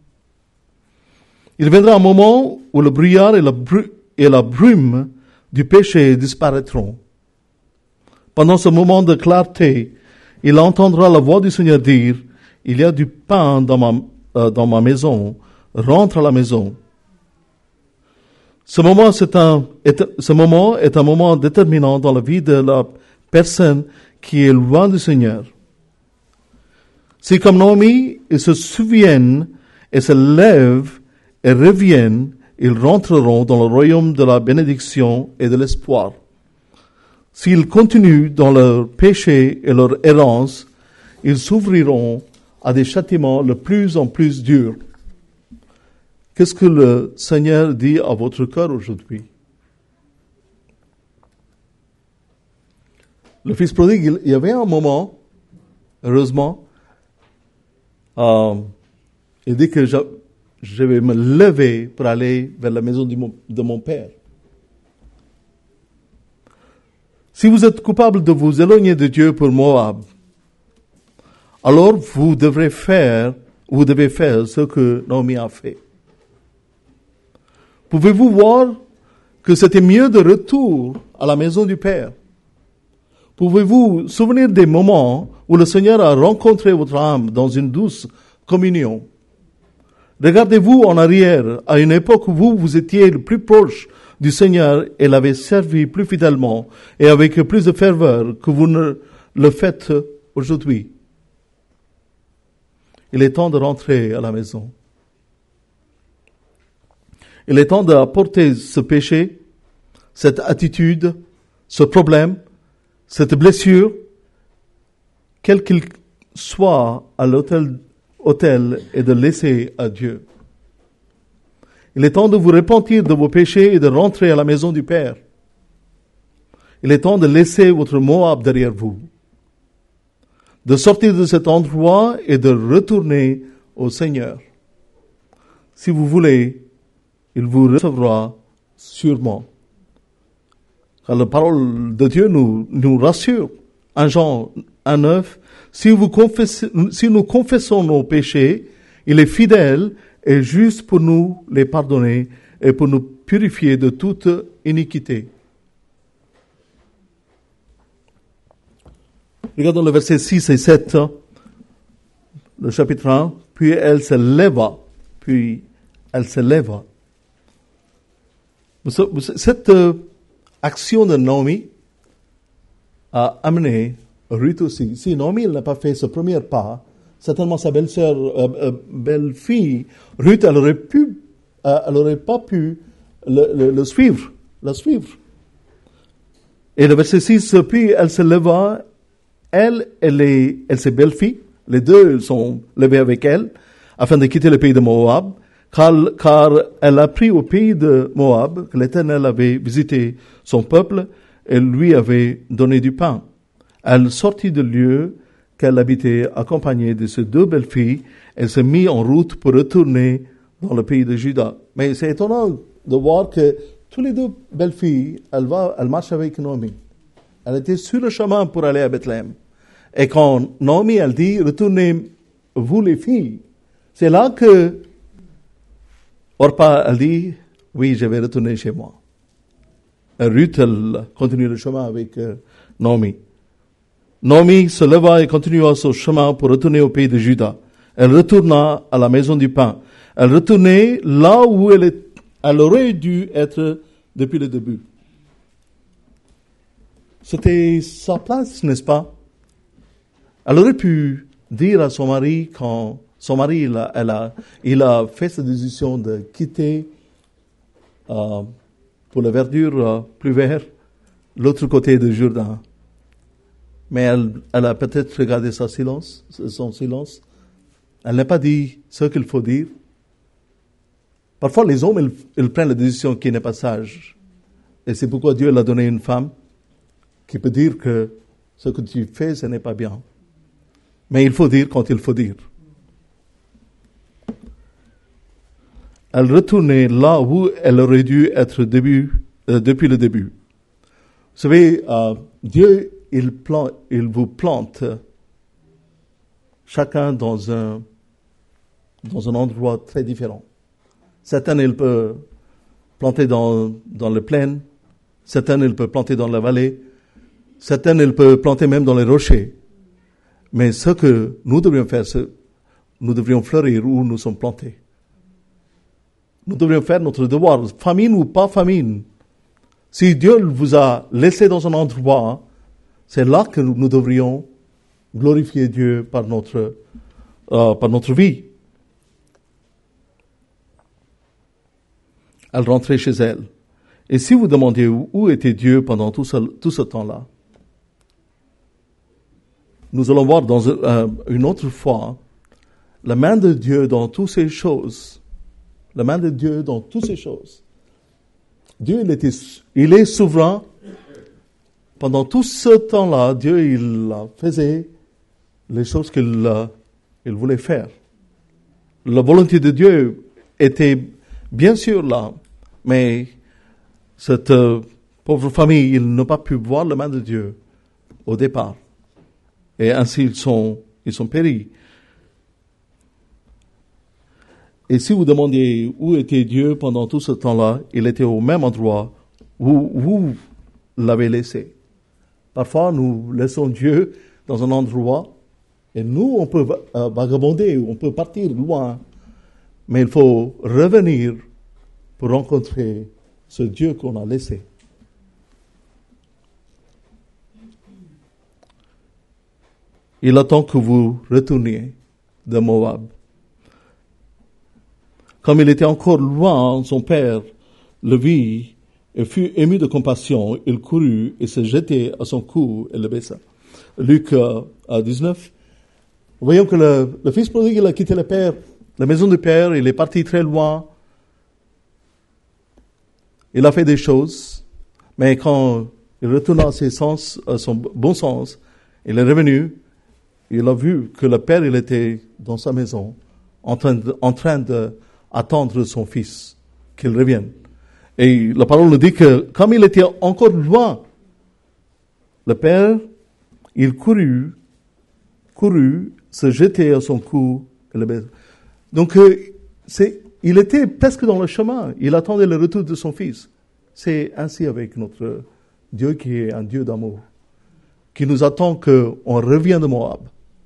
Il viendra un moment où le brouillard et la brume du péché disparaîtront. Pendant ce moment de clarté, il entendra la voix du Seigneur dire, « Il y a du pain dans ma maison, rentre à la maison. » Ce moment est un moment déterminant dans la vie de la personne qui est loin du Seigneur. Si comme Naomi, ils se souviennent et se lèvent et reviennent, ils rentreront dans le royaume de la bénédiction et de l'espoir. S'ils continuent dans leur péché et leur errance, ils s'ouvriront à des châtiments de plus en plus durs. Qu'est-ce que le Seigneur dit à votre cœur aujourd'hui? Le fils prodigue, il y avait un moment, heureusement, il dit que je vais me lever pour aller vers la maison de mon père. Si vous êtes coupable de vous éloigner de Dieu pour Moab, alors vous devez faire ce que Naomi a fait. Pouvez-vous voir que c'était mieux de retour à la maison du Père? Pouvez-vous souvenir des moments où le Seigneur a rencontré votre âme dans une douce communion? Regardez-vous en arrière à une époque où vous étiez le plus proche du Seigneur et l'avez servi plus fidèlement et avec plus de ferveur que vous ne le faites aujourd'hui. Il est temps de rentrer à la maison. Il est temps d'apporter ce péché, cette attitude, ce problème, cette blessure, quel qu'il soit, à l'autel et de laisser à Dieu. Il est temps de vous repentir de vos péchés et de rentrer à la maison du Père. Il est temps de laisser votre Moab derrière vous, de sortir de cet endroit et de retourner au Seigneur. Si vous voulez, il vous recevra sûrement. Car la parole de Dieu nous rassure. 1 Jean 1,9, si nous confessons nos péchés, il est fidèle et juste pour nous les pardonner et pour nous purifier de toute iniquité. Regardons le verset 6 et 7, le chapitre 1. Puis elle se leva. Cette action de Naomi a amené Ruth aussi. Si Naomi n'a pas fait ce premier pas, certainement sa belle-fille, Ruth, elle aurait pas pu la suivre. Et le verset 6, puis elle se leva, elle et ses belles-filles, les deux sont levées avec elle, afin de quitter le pays de Moab, car elle a pris au pays de Moab que l'Éternel avait visité son peuple et lui avait donné du pain. Elle sortit du lieu qu'elle habitait, accompagnée de ses deux belles-filles. Elle se mit en route pour retourner dans le pays de Juda. Mais c'est étonnant de voir que tous les deux belles-filles, elles marchent avec Naomi. Elle était sur le chemin pour aller à Bethléem. Et quand Naomi, elle dit, retournez, vous les filles, c'est là que Orpa, elle dit, oui, je vais retourner chez moi. Et Ruth, elle continue le chemin avec Naomi. Naomi se leva et continua son chemin pour retourner au pays de Juda. Elle retourna à la maison du pain. Elle retournait là où elle aurait dû être depuis le début. C'était sa place, n'est-ce pas? Elle aurait pu dire à son mari, quand son mari il a fait cette décision de quitter pour la verdure plus vert, l'autre côté de Jourdain. Mais elle a peut-être regardé son silence. Elle n'a pas dit ce qu'il faut dire. Parfois, les hommes, ils prennent la décision qui n'est pas sage. Et c'est pourquoi Dieu l'a donné une femme qui peut dire que ce que tu fais, ce n'est pas bien. Mais il faut dire quand il faut dire. Elle retournait là où elle aurait dû être depuis le début. Vous savez, Dieu, il vous plante chacun dans un endroit très différent. Certains, il peut planter dans les plaines. Certains, il peut planter dans la vallée. Certains, il peut planter même dans les rochers. Mais ce que nous devrions faire, c'est nous devrions fleurir où nous sommes plantés. Nous devrions faire notre devoir, famine ou pas famine. Si Dieu vous a laissé dans un endroit, c'est là que nous devrions glorifier Dieu par notre par notre vie. Elle rentrait chez elle. Et si vous demandiez où était Dieu pendant tout ce temps-là, nous allons voir dans une autre fois la main de Dieu dans toutes ces choses. La main de Dieu dans toutes ces choses. Dieu, il est souverain. Pendant tout ce temps-là, Dieu, il faisait les choses qu'il voulait faire. La volonté de Dieu était bien sûr là, mais cette pauvre famille, ils n'ont pas pu voir la main de Dieu au départ. Et ainsi, ils sont péris. Et si vous demandiez où était Dieu pendant tout ce temps-là, il était au même endroit où vous l'avez laissé. Parfois, nous laissons Dieu dans un endroit et nous, on peut vagabonder, on peut partir loin. Mais il faut revenir pour rencontrer ce Dieu qu'on a laissé. Il attend que vous retourniez de Moab. Comme il était encore loin, son père le vit et fut ému de compassion. Il courut et se jetait à son cou et le baisa. Luc 19. Voyons que le fils prodigue, il a quitté le père, la maison du père, il est parti très loin. Il a fait des choses, mais quand il retourna à son bon sens, il est revenu, il a vu que le père, il était dans sa maison, en train d'attendre son fils, qu'il revienne. Et la parole nous dit que, comme il était encore loin, le père, il courut, se jeter à son cou, et le baisa. Donc, il était presque dans le chemin. Il attendait le retour de son fils. C'est ainsi avec notre Dieu qui est un Dieu d'amour, qui nous attend qu'on revienne de Moab.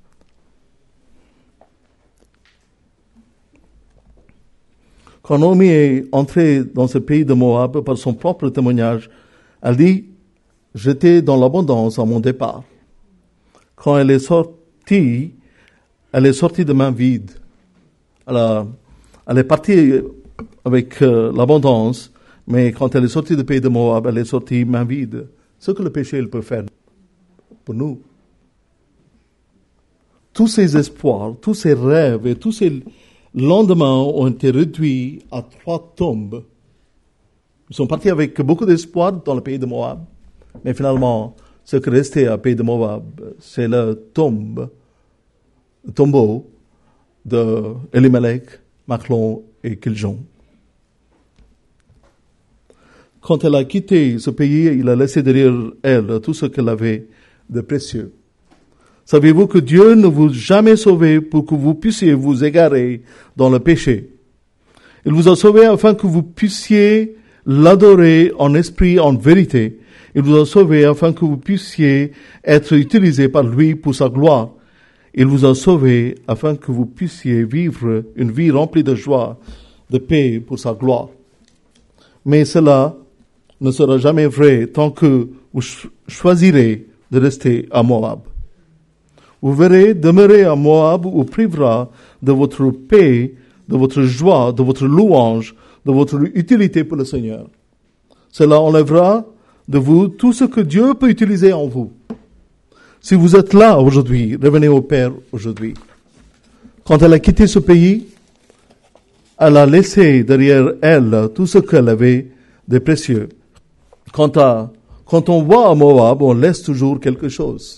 Quand Naomi est entrée dans ce pays de Moab par son propre témoignage, elle dit « J'étais dans l'abondance à mon départ. » Quand elle est sortie de main vide. Elle est partie avec l'abondance, mais quand elle est sortie du pays de Moab, elle est sortie main vide. Ce que le péché il peut faire pour nous. Tous ses espoirs, tous ses rêves et tous ses lendemains ont été réduits à 3 tombes. Ils sont partis avec beaucoup d'espoir dans le pays de Moab, mais finalement, ce qui restait au pays de Moab, c'est le tombeau de Elimelech, Machlon et Kiljon. Quand elle a quitté ce pays, il a laissé derrière elle tout ce qu'elle avait de précieux. Savez-vous que Dieu ne vous a jamais sauvé pour que vous puissiez vous égarer dans le péché? Il vous a sauvé afin que vous puissiez l'adorer en esprit, en vérité. Il vous a sauvé afin que vous puissiez être utilisé par lui pour sa gloire. Il vous a sauvé afin que vous puissiez vivre une vie remplie de joie, de paix pour sa gloire. Mais cela ne sera jamais vrai tant que vous choisirez de rester à Moab. Vous verrez, demeurer à Moab vous privera de votre paix, de votre joie, de votre louange, de votre utilité pour le Seigneur. Cela enlèvera de vous tout ce que Dieu peut utiliser en vous. Si vous êtes là aujourd'hui, revenez au Père aujourd'hui. Quand elle a quitté ce pays, elle a laissé derrière elle tout ce qu'elle avait de précieux. Quand on va à Moab, on laisse toujours quelque chose.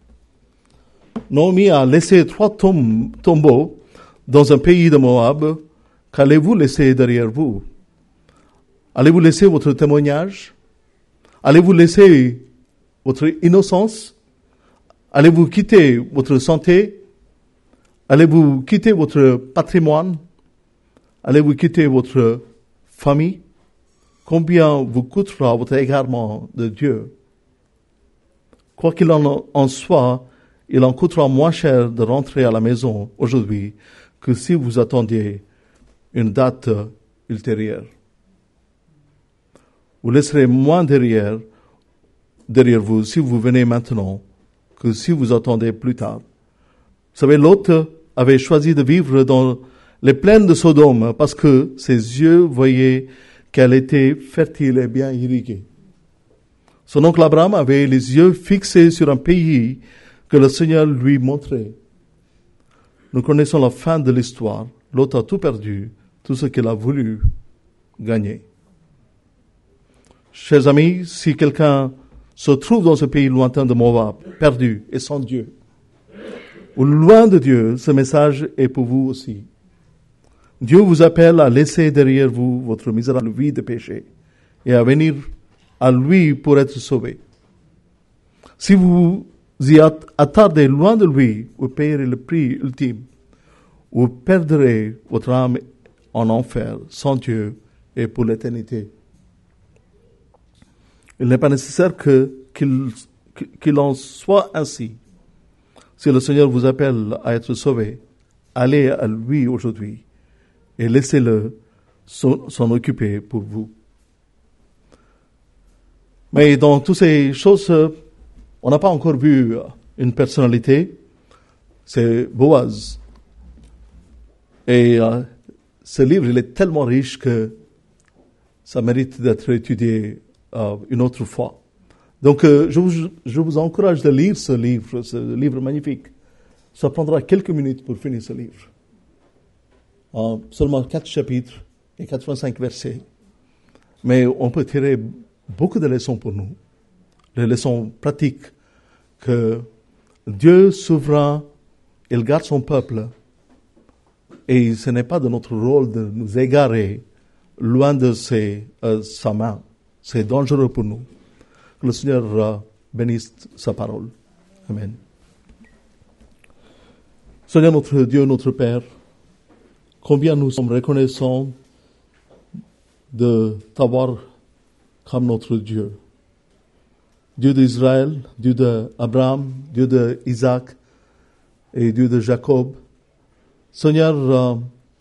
Naomi a laissé 3 tombeaux dans un pays de Moab. Qu'allez-vous laisser derrière vous? Allez-vous laisser votre témoignage? Allez-vous laisser votre innocence? Allez-vous quitter votre santé? Allez-vous quitter votre patrimoine? Allez-vous quitter votre famille? Combien vous coûtera votre égarement de Dieu? Quoi qu'il en soit, il en coûtera moins cher de rentrer à la maison aujourd'hui que si vous attendiez une date ultérieure. Vous laisserez moins derrière vous si vous venez maintenant que si vous attendez plus tard. Vous savez, Lot avait choisi de vivre dans les plaines de Sodome parce que ses yeux voyaient qu'elle était fertile et bien irriguée. Son oncle Abraham avait les yeux fixés sur un pays que le Seigneur lui montrait. Nous connaissons la fin de l'histoire. Lot a tout perdu, tout ce qu'il a voulu gagner. Chers amis, si quelqu'un se trouve dans ce pays lointain de Moab, perdu et sans Dieu, ou loin de Dieu, ce message est pour vous aussi. Dieu vous appelle à laisser derrière vous votre misérable vie de péché et à venir à lui pour être sauvé. Si vous y attardez loin de lui, vous payerez le prix ultime. Vous perdrez votre âme en enfer, sans Dieu et pour l'éternité. Il n'est pas nécessaire qu'il en soit ainsi. Si le Seigneur vous appelle à être sauvé, allez à lui aujourd'hui et laissez-le s'en occuper pour vous. Mais dans toutes ces choses, on n'a pas encore vu une personnalité. C'est Boaz. Et ce livre, il est tellement riche que ça mérite d'être étudié une autre fois. Donc, je vous encourage de lire ce livre magnifique. Ça prendra quelques minutes pour finir ce livre. Seulement 4 chapitres et 85 versets. Mais on peut tirer beaucoup de leçons pour nous. Des leçons pratiques que Dieu souverain, il garde son peuple. Et ce n'est pas de notre rôle de nous égarer loin de sa main. C'est dangereux pour nous. Que le Seigneur bénisse sa parole. Amen. Seigneur notre Dieu, notre Père, combien nous sommes reconnaissants de t'avoir comme notre Dieu. Dieu d'Israël, Dieu d'Abraham, Dieu d'Isaac et Dieu de Jacob. Seigneur,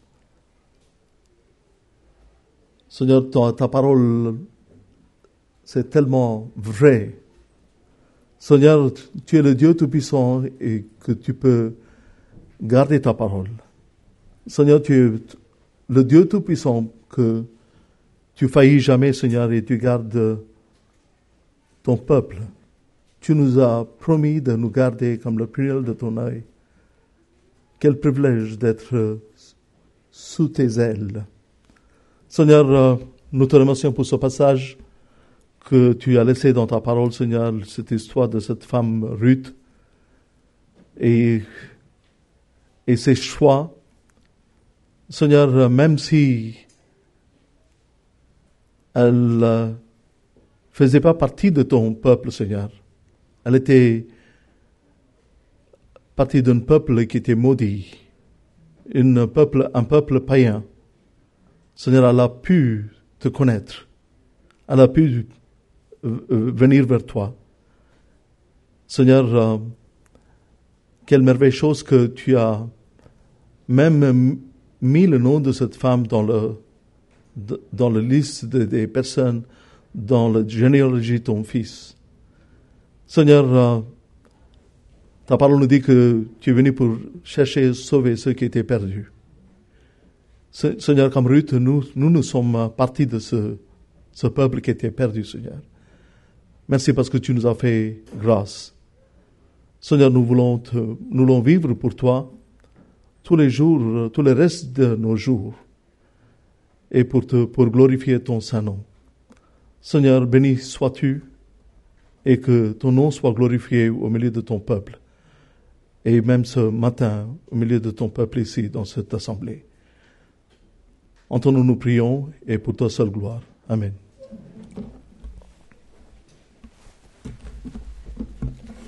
ta parole, c'est tellement vrai. Seigneur, tu es le Dieu Tout-Puissant et que tu peux garder ta parole. Seigneur, tu es le Dieu Tout-Puissant que tu faillis jamais, Seigneur, et tu gardes ton peuple. Tu nous as promis de nous garder comme le prunelle de ton œil. Quel privilège d'être sous tes ailes. Seigneur, nous te remercions pour ce passage que tu as laissé dans ta parole, Seigneur, cette histoire de cette femme Ruth et ses choix. Seigneur, même si elle faisait pas partie de ton peuple, Seigneur, elle était partie d'un peuple qui était maudit, un peuple païen. Seigneur, elle a pu te connaître. Elle a pu venir vers toi. Seigneur, quelle merveilleuse chose que tu as même mis le nom de cette femme dans la liste des personnes, dans la généalogie de ton fils. Seigneur, ta parole nous dit que tu es venu pour chercher et sauver ceux qui étaient perdus. Seigneur, comme Ruth, nous sommes partis de ce peuple qui était perdu, Seigneur. Merci parce que tu nous as fait grâce. Seigneur, nous voulons vivre pour toi tous les jours, tout le reste de nos jours, et pour glorifier ton Saint-Nom. Seigneur, béni sois-tu, et que ton nom soit glorifié au milieu de ton peuple, et même ce matin, au milieu de ton peuple ici, dans cette assemblée. En ton nom nous prions, et pour ta seule gloire. Amen.